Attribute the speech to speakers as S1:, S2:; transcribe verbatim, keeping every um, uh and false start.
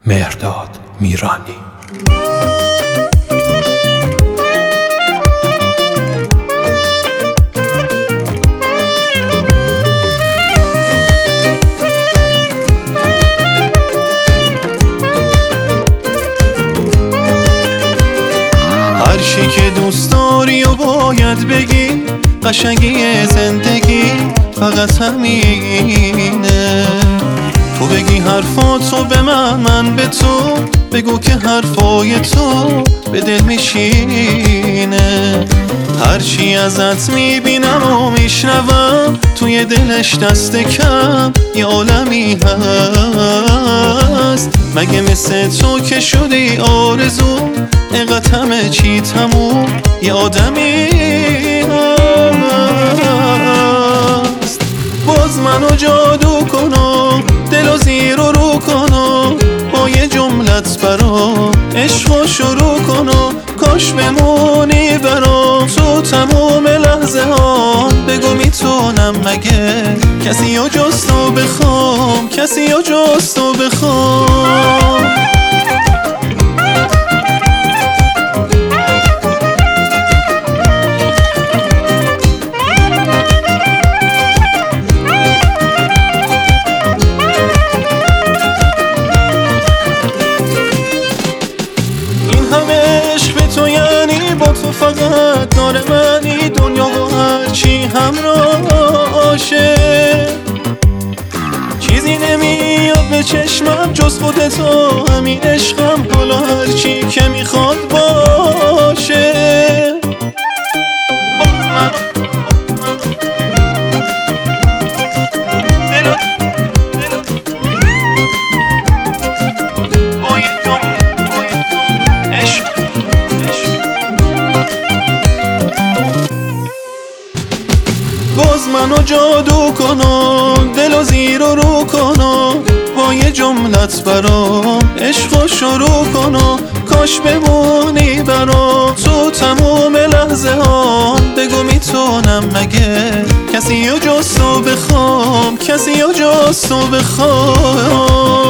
S1: مهرداد میرانی.
S2: هر چی که دوست داری و باید بگی، قشنگی زندگی فقط همینه. تو بگی حرفاتو به من، من به تو بگو که حرفای تو به دل میشینه. هرچی ازت میبینم و میشنوم، توی دلش دست کم یه عالمی هست. مگه مثل تو که شدی آرزو، اینقدر همه چی تموم یه آدمی هست. باز منو جادو کنم، دلو زیر و رو کنم، با یه جملت برام عشقو شروع کنم. کاش بمونی برام تو تموم لحظه ها، بگو میتونم مگه کسی و جز تو بخوام، کسی و جز تو بخوام. تو فقط داره منی، دنیا و هرچی همراهشه. چیزی نمیاد به چشمم جز خودتو، همین عشقم حالا هرچی که میخواد باشه. باز منو جادو کنم، دلو زیر و رو کنم، با یه جملت برام عشقو شروع کنم. کاش بمونی برام تو تموم لحظه ها، بگو میتونم مگه کسی و جز تو بخوام، کسی و جز تو بخوام.